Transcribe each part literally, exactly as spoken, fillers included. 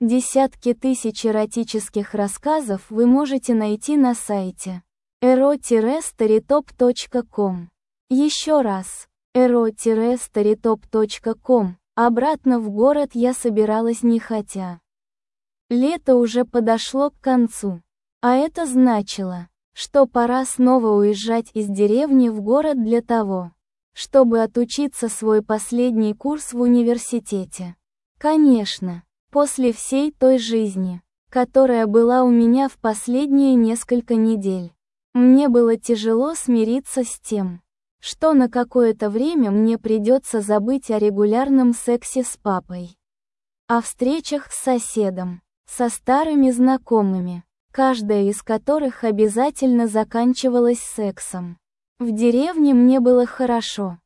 Десятки тысяч эротических рассказов вы можете найти на сайте эро старитоп точка ком. Еще раз, эро старитоп точка ком. Обратно в город я собиралась нехотя. Лето уже подошло к концу, а это значило, что пора снова уезжать из деревни в город для того, чтобы отучиться свой последний курс в университете. Конечно, после всей той жизни, которая была у меня в последние несколько недель, мне было тяжело смириться с тем, что на какое-то время мне придется забыть о регулярном сексе с папой, о встречах с соседом, со старыми знакомыми, каждая из которых обязательно заканчивалась сексом. В деревне мне было хорошо,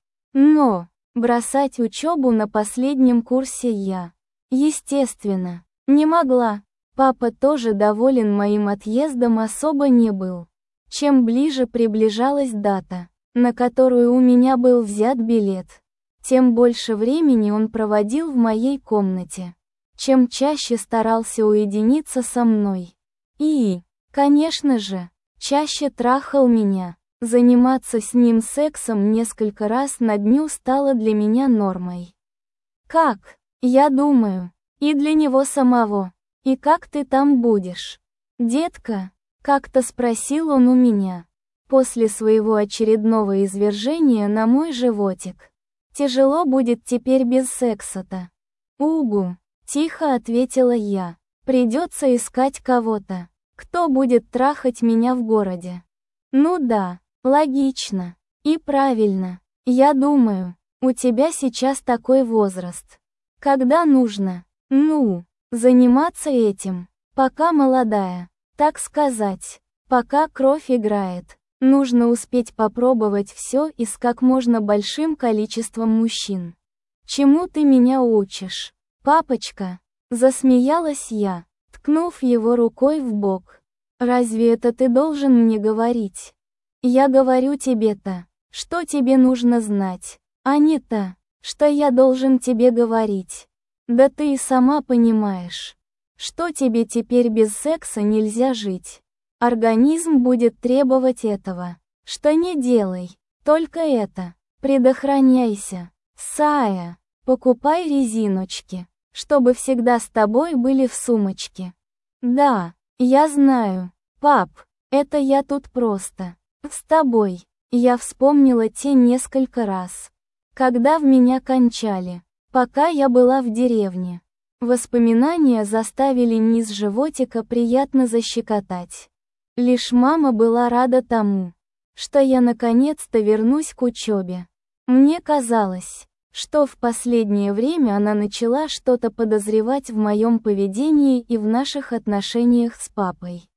но бросать учебу на последнем курсе я, естественно, не могла. Папа тоже доволен моим отъездом особо не был. Чем ближе приближалась дата, на которую у меня был взят билет, тем больше времени он проводил в моей комнате, чем чаще старался уединиться со мной. И, конечно же, чаще трахал меня. Заниматься с ним сексом несколько раз на дню стало для меня нормой. Как, я думаю, и для него самого. И как ты там будешь, детка? Как-то спросил он у меня, после своего очередного извержения на мой животик. Тяжело будет теперь без секса-то. Угу, тихо ответила я. Придется искать кого-то, кто будет трахать меня в городе. Ну да, логично. И правильно. Я думаю, у тебя сейчас такой возраст, когда нужно, ну, заниматься этим, пока молодая, так сказать, пока кровь играет. Нужно успеть попробовать все и с как можно большим количеством мужчин. Чему ты меня учишь, папочка? Засмеялась я, ткнув его рукой в бок. Разве это ты должен мне говорить? Я говорю тебе-то, что тебе нужно знать, а не то, что я должен тебе говорить. Да ты и сама понимаешь, что тебе теперь без секса нельзя жить. Организм будет требовать этого. Что не делай, только это. Предохраняйся, Сая. Покупай резиночки, чтобы всегда с тобой были в сумочке. Да, я знаю, пап, это я тут просто. С тобой. Я вспомнила те несколько раз, когда в меня кончали, пока я была в деревне. Воспоминания заставили низ животика приятно защекотать. Лишь мама была рада тому, что я наконец-то вернусь к учебе. Мне казалось, что в последнее время она начала что-то подозревать в моем поведении и в наших отношениях с папой.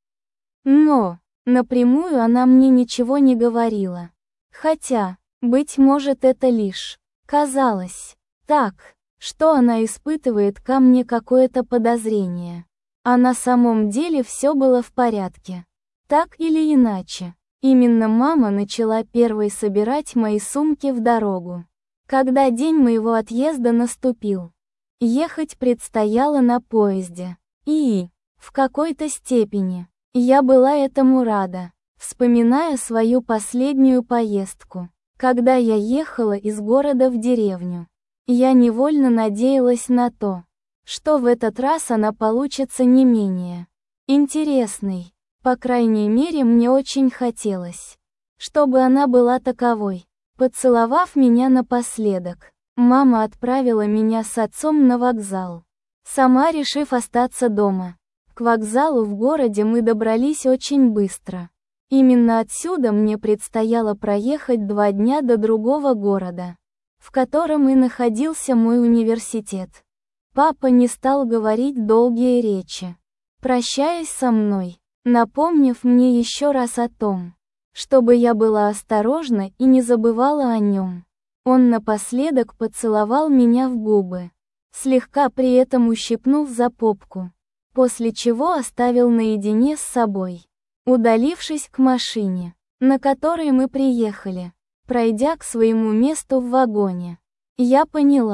Но напрямую она мне ничего не говорила. Хотя, быть может, это лишь казалось так, что она испытывает ко мне какое-то подозрение. А на самом деле все было в порядке. Так или иначе, именно мама начала первой собирать мои сумки в дорогу. Когда день моего отъезда наступил, ехать предстояло на поезде. И, в какой-то степени, я была этому рада, вспоминая свою последнюю поездку, когда я ехала из города в деревню. Я невольно надеялась на то, что в этот раз она получится не менее интересной. По крайней мере, мне очень хотелось, чтобы она была таковой. Поцеловав меня напоследок, мама отправила меня с отцом на вокзал, сама решив остаться дома. К вокзалу в городе мы добрались очень быстро. Именно отсюда мне предстояло проехать два дня до другого города, в котором и находился мой университет. Папа не стал говорить долгие речи, прощаясь со мной, напомнив мне еще раз о том, чтобы я была осторожна и не забывала о нем. Он напоследок поцеловал меня в губы, слегка при этом ущипнув за попку, после чего оставил наедине с собой, удалившись к машине, на которой мы приехали. Пройдя к своему месту в вагоне, я поняла,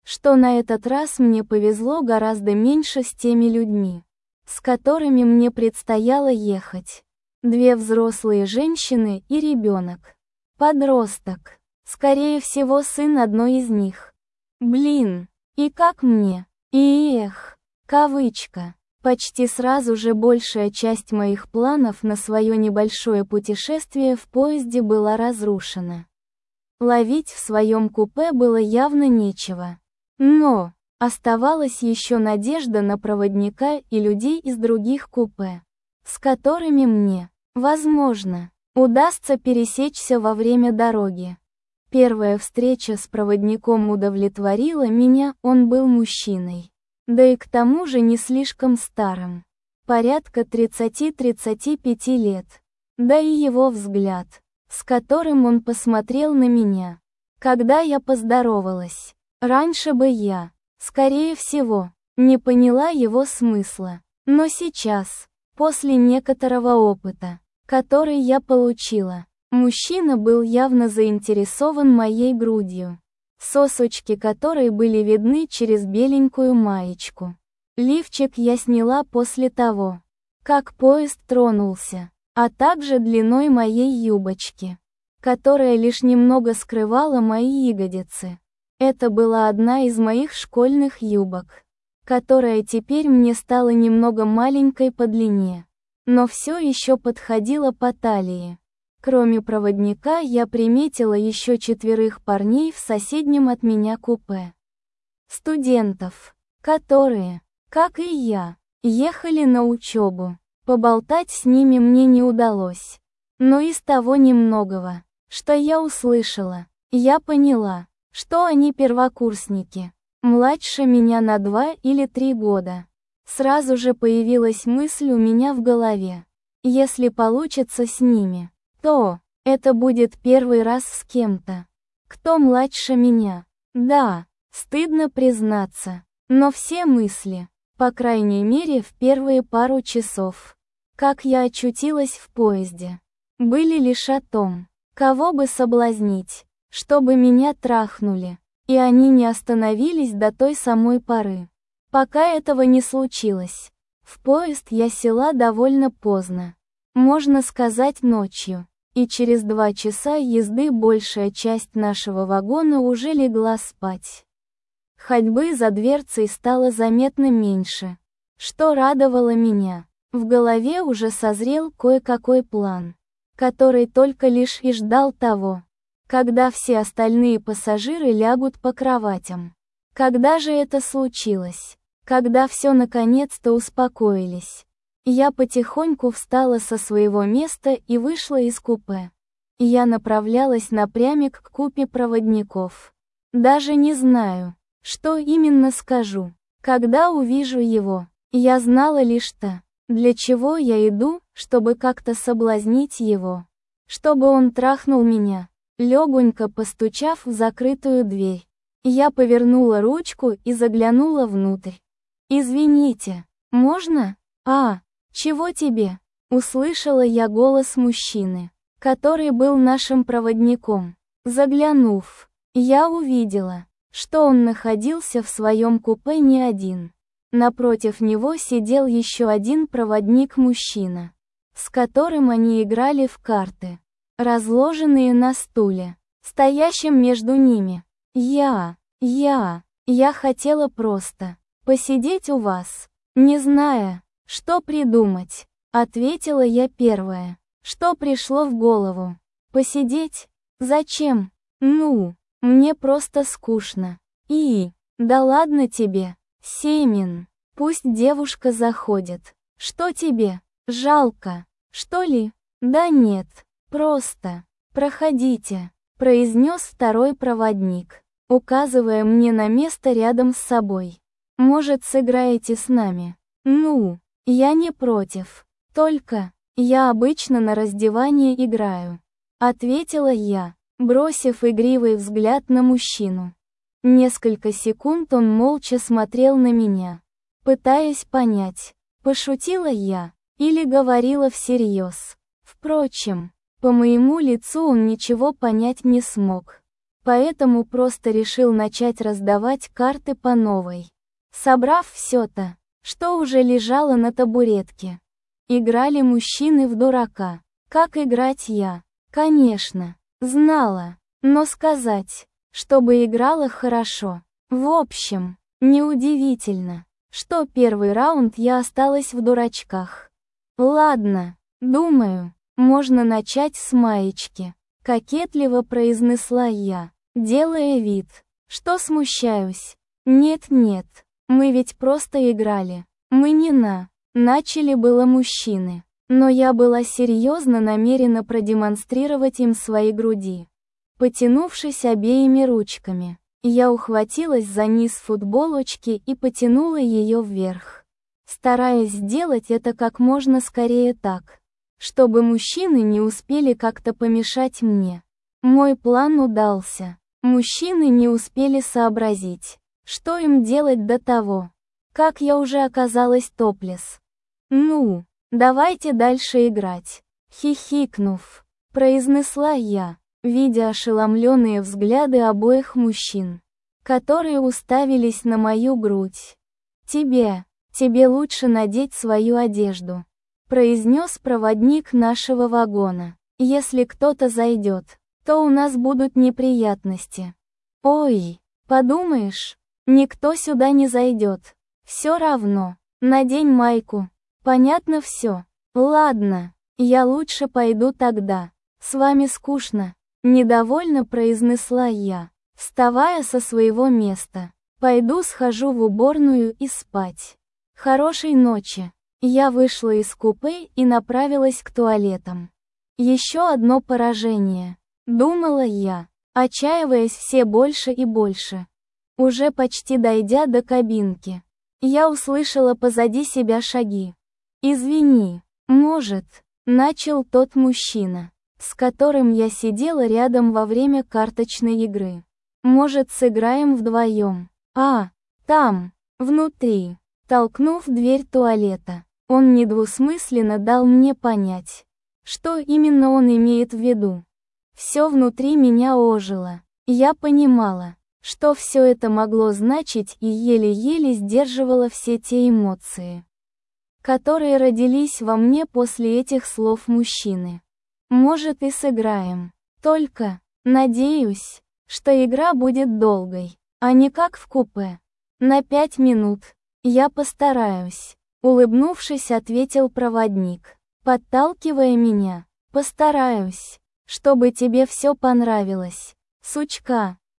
что на этот раз мне повезло гораздо меньше с теми людьми, с которыми мне предстояло ехать. Две взрослые женщины и ребенок. Подросток. Скорее всего, сын одной из них. Блин, и как мне? И эх, кавычка. Почти сразу же большая часть моих планов на свое небольшое путешествие в поезде была разрушена. Ловить в своем купе было явно нечего. Но оставалась еще надежда на проводника и людей из других купе, с которыми мне, возможно, удастся пересечься во время дороги. Первая встреча с проводником удовлетворила меня, он был мужчиной. Да и к тому же не слишком старым. Порядка тридцати-тридцати пяти лет. Да и его взгляд, с которым он посмотрел на меня, когда я поздоровалась. Раньше бы я, скорее всего, не поняла его смысла. Но сейчас, после некоторого опыта, который я получила, мужчина был явно заинтересован моей грудью, сосочки которой были видны через беленькую маечку. Лифчик я сняла после того, как поезд тронулся, а также длиной моей юбочки, которая лишь немного скрывала мои ягодицы. Это была одна из моих школьных юбок, которая теперь мне стала немного маленькой по длине, но все еще подходила по талии. Кроме проводника я приметила еще четверых парней в соседнем от меня купе. Студентов, которые, как и я, ехали на учебу. Поболтать с ними мне не удалось. Но из того немногого, что я услышала, я поняла, что они первокурсники, младше меня на два или три года. Сразу же появилась мысль у меня в голове. Если получится с ними, то это будет первый раз с кем-то, кто младше меня. Да, стыдно признаться, но все мысли, по крайней мере в первые пару часов, как я очутилась в поезде, были лишь о том, кого бы соблазнить, чтобы меня трахнули, и они не остановились до той самой поры, пока этого не случилось. В поезд я села довольно поздно, можно сказать ночью, и через два часа езды большая часть нашего вагона уже легла спать. Ходьбы за дверцей стало заметно меньше, что радовало меня. В голове уже созрел кое-какой план, который только лишь и ждал того, когда все остальные пассажиры лягут по кроватям. Когда же это случилось? Когда все наконец-то успокоились. Я потихоньку встала со своего места и вышла из купе. Я направлялась напрямик к купе проводников. Даже не знаю, что именно скажу, когда увижу его. Я знала лишь то, для чего я иду, чтобы как-то соблазнить его. Чтобы он трахнул меня, легонько постучав в закрытую дверь. Я повернула ручку и заглянула внутрь. «Извините, можно? А, чего тебе?» Услышала я голос мужчины, который был нашим проводником. Заглянув, я увидела, что он находился в своем купе не один. Напротив него сидел еще один проводник-мужчина, с которым они играли в карты, разложенные на стуле, стоящем между ними. Я, я, я хотела просто посидеть у вас, не зная, что придумать, ответила я первое, что пришло в голову. Посидеть? Зачем? Ну, мне просто скучно. И, да ладно тебе, Семин, пусть девушка заходит. Что тебе, жалко, что ли? Да нет, просто, проходите, произнес второй проводник, указывая мне на место рядом с собой. Может, сыграете с нами? Ну, я не против. Только, я обычно на раздевание играю. Ответила я, бросив игривый взгляд на мужчину. Несколько секунд он молча смотрел на меня, пытаясь понять, пошутила я, или говорила всерьез. Впрочем, по моему лицу он ничего понять не смог, Поэтому просто решил начать раздавать карты по новой. Собрав все-то, что уже лежало на табуретке. Играли мужчины в дурака. Как играть я? Конечно, знала. Но сказать, чтобы играла хорошо. В общем, неудивительно, что первый раунд я осталась в дурачках. Ладно, думаю, можно начать с маечки. Кокетливо произнесла я, делая вид, что смущаюсь. Нет-нет, мы ведь просто играли. Мы не на... Начали было мужчины. Но я была серьезно намерена продемонстрировать им свои груди. Потянувшись обеими ручками, я ухватилась за низ футболочки и потянула ее вверх, стараясь сделать это как можно скорее так, чтобы мужчины не успели как-то помешать мне. Мой план удался. Мужчины не успели сообразить, что им делать до того, как я уже оказалась топлес. «Ну, давайте дальше играть», — хихикнув, произнесла я, видя ошеломленные взгляды обоих мужчин, которые уставились на мою грудь. «Тебе, тебе лучше надеть свою одежду», — произнес проводник нашего вагона. «Если кто-то зайдет, то у нас будут неприятности». «Ой, подумаешь, никто сюда не зайдет. Все равно, надень майку». «Понятно все. Ладно, я лучше пойду тогда. С вами скучно», — недовольно произнесла я, вставая со своего места. «Пойду схожу в уборную и спать. Хорошей ночи». Я вышла из купе и направилась к туалетам. Еще одно поражение, думала я, отчаиваясь все больше и больше. Уже почти дойдя до кабинки, я услышала позади себя шаги. «Извини, может», — начал тот мужчина, с которым я сидела рядом во время карточной игры. «Может, сыграем вдвоем?» «А, там, внутри». Толкнув дверь туалета, он недвусмысленно дал мне понять, что именно он имеет в виду. Все внутри меня ожило. Я понимала, что все это могло значить, и еле-еле сдерживала все те эмоции, которые родились во мне после этих слов мужчины. «Может, и сыграем. Только, надеюсь, что игра будет долгой, а не как в купе. На пять минут. Я постараюсь», — улыбнувшись, ответил проводник, подталкивая меня. «Постараюсь, чтобы тебе все понравилось, сучка».